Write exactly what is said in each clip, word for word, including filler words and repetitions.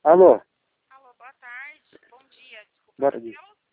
Alô? Alô, boa tarde. Bom dia, desculpa, Bora aqui. Matheus?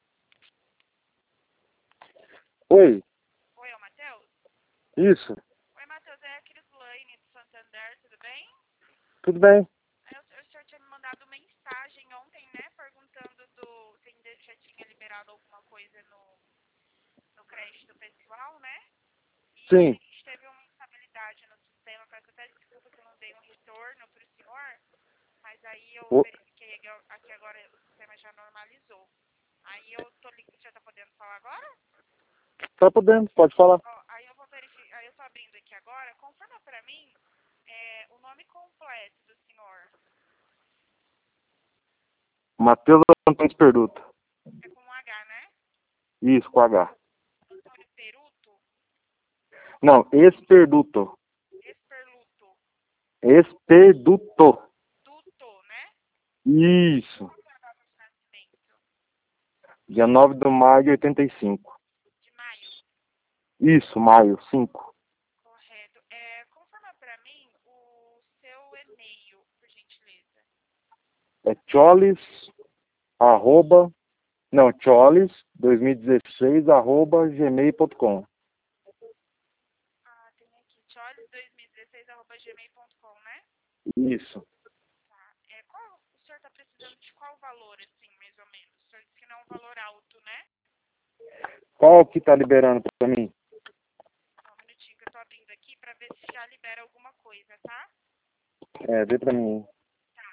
Oi, Oi, é o Matheus? isso. Oi, Matheus, é a Crislaine do Santander, tudo bem? Tudo bem? Aí, o, o senhor tinha me mandado mensagem ontem, né, perguntando do, se ainda já tinha liberado alguma coisa no, no crédito pessoal, né? E a Sim. gente teve uma instabilidade no sistema, peço até desculpa que eu não dei um retorno para o senhor, mas aí eu Ô, verifiquei aqui aqui agora o sistema já normalizou. Aí eu tô ligando, já tá podendo falar agora? tá podendo, pode falar. Ó, aí eu vou verificar, aí eu tô abrindo aqui agora, confirma pra mim é, o nome completo do senhor. Matheus Antônio Perduto. É com um H, né? Isso, com H. Antônio Peruto, Não, Esperduto. Esperluto, Esperduto. Duto, né? Isso. Qual que é a data de nascimento? Dia nove de maio de oitenta e cinco. De maio, Isso, maio, cinco. correto. É, confirma pra mim o seu e-mail, por gentileza. É cholis, arroba, não, cholis, dois mil e dezesseis, arroba, gmail ponto com. Ah, tem aqui, choles dois mil e dezesseis arroba gmail ponto com, né? Isso. Tá. É, qual, o senhor tá precisando de qual valor, assim, mais ou menos? O senhor disse que não é um valor alto, né? Qual que tá liberando pra mim? Só um minutinho que eu tô abrindo aqui pra ver se já libera alguma coisa, tá? É, vê pra mim. Tá.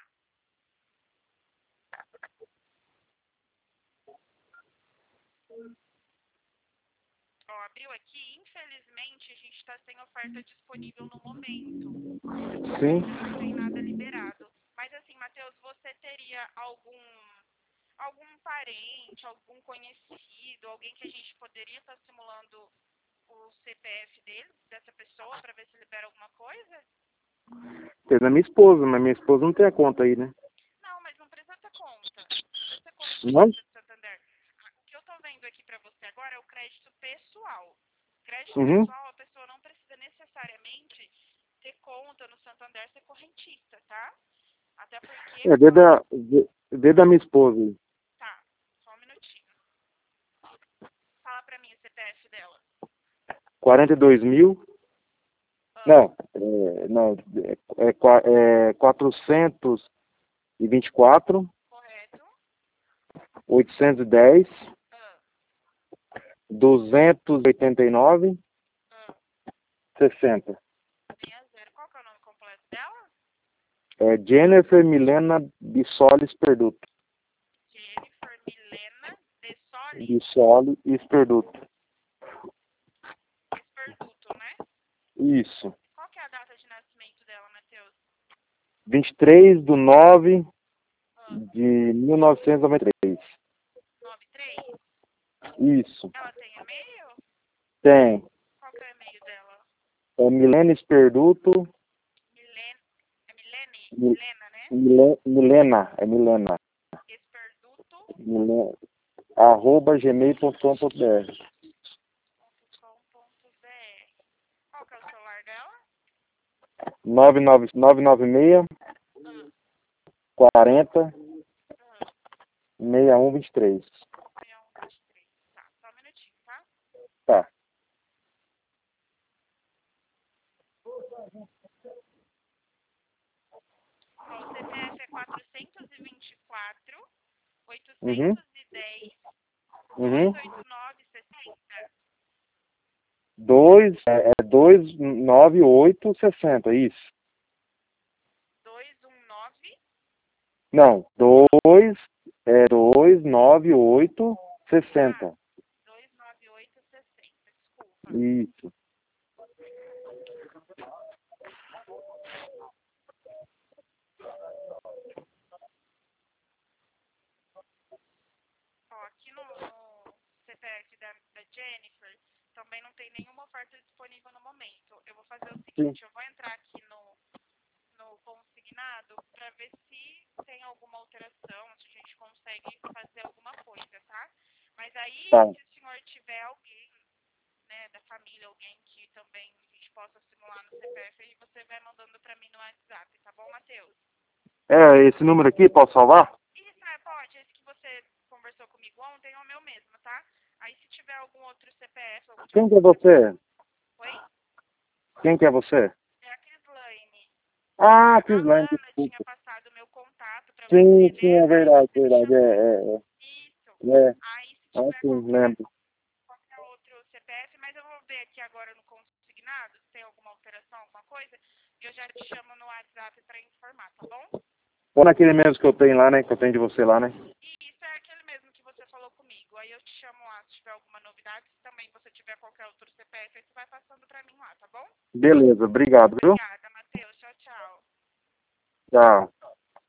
Ó, abriu aqui. Infelizmente, a gente tá sem oferta disponível no momento. Sim. Ainda não tem nada liberado. Mas assim, Matheus, você teria algum algum parente, algum conhecido, alguém que a gente poderia estar simulando o C P F dele, dessa pessoa, pra ver se libera alguma coisa? Tem da minha esposa, mas minha esposa não tem a conta aí, né? Não, mas não precisa ter conta. Não precisa ter conta Não? do Santander. Ah, o que eu tô vendo aqui pra você agora é o crédito pessoal. Crédito Uhum. pessoal, a pessoa não precisa necessariamente ter conta no Santander, ser correntista, tá? Até porque É, vê quando... da, vê, vê da minha esposa aí. Tá, só um minutinho. Fala pra mim o C P F dela. quarenta e dois mil. Ah, Não, é, não, é, é, qua- é quatrocentos e vinte e quatro, correto. oitocentos e dez, Ah, duzentos e oitenta e nove, ah, sessenta. seis zero. Qual que é o nome completo dela? É Jennifer Milena Bissolis Perduto. Jennifer Milena de Solis Bissolis Perduto. Esperduto, né? Isso. Qual que é a data de nascimento dela, Matheus? vinte e três de nove Ah, de mil novecentos e noventa e três. noventa e três. Isso. Ela tem e-mail? Tem. Qual que é o e-mail dela? É Milena Perduto. Milene, é Milene? Mi- Milena, né? Mile- Milena. É Milena. Esperduto Milena. Arroba gmail ponto com ponto br. ponto com ponto br. Qual que é o celular dela? nove nove nove nove seis, Ah, quarenta, ah, sessenta e um vinte e três. seis um dois três. Tá, só um minutinho, tá? Tá. Ó, o C P F é quatrocentos e vinte e quatro, Uhum. oitocentos e dez, Uhum. duzentos e oitenta e nove, sessenta. dois, é, é dois nove oito sessenta, isso. duzentos e dezenove, Não, dois é dois nove oito ah, sessenta. duzentos e noventa e oito, sessenta. Desculpa. Isso. Ó, aqui no, no C P F da, da Jennifer também não tem nenhuma oferta disponível no momento. Eu vou fazer o Sim. seguinte, eu vou entrar aqui no, no consignado para ver se tem alguma alteração, se a gente consegue fazer alguma coisa, tá? Mas aí, Tá. se o senhor tiver alguém, né, da família, alguém que também a gente possa simular no C P F, aí você vai mandando para mim no WhatsApp, tá bom, Matheus? É, esse número aqui, posso salvar? Isso, é, pode. Esse que você conversou comigo ontem é o meu mesmo, tá? Aí se tiver algum outro C P F, algum Quem que é outro... você? Oi? Quem que é você? É a Crislaine. Ah, A, a Crislane, Lana tinha desculpa. passado o meu contato pra Sim, você, sim, né? é Aí verdade, você me verdade. chamou. É, é, Isso. é. é. Aí se Ah, tiver sim, qualquer, lembro. qualquer outro C P F, mas eu vou ver aqui agora no consignado se tem alguma alteração, alguma coisa, e eu já te chamo no WhatsApp pra informar, tá bom? Ou naquele mesmo que eu tenho lá, né? Que eu tenho de você lá, né? E isso é aquele mesmo que você falou comigo. Aí eu te chamo lá se tiver alguma novidade. Se também você tiver qualquer outro C P F, aí você vai passando pra mim lá, tá bom? Beleza, obrigado, viu? Obrigada, Matheus. Tchau, tchau. Tchau.